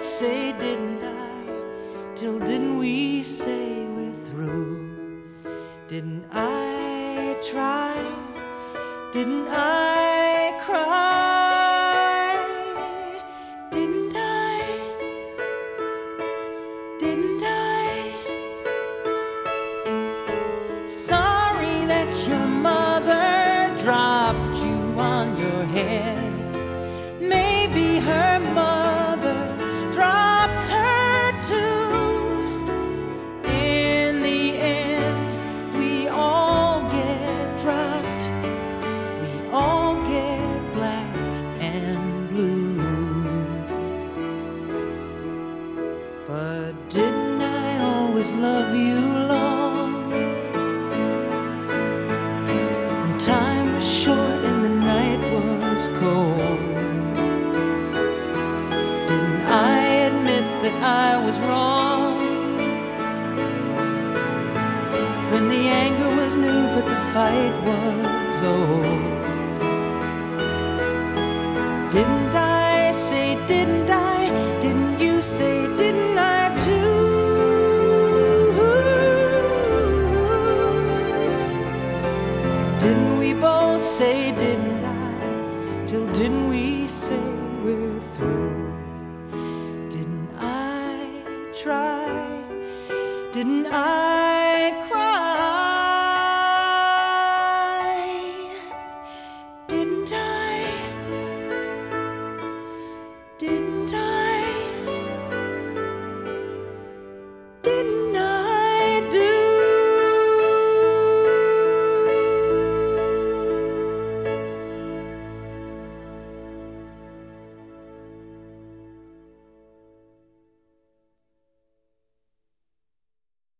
say, didn't I? Till didn't we say we're through? Didn't I try? Didn't I cry? Didn't I? Didn't I? Sorry that your mother dropped you on your head. Maybe her mother dropped her too. In the end, we all get dropped. We all get black and blue. But didn't I always love you, Lord? When time was short and the night was cold, didn't I admit that I was wrong? When the anger was new but the fight was old, didn't I say, didn't I? Didn't you say, didn't I too? Didn't we both say, didn't I? Till didn't we say we're through? Didn't I try? Didn't I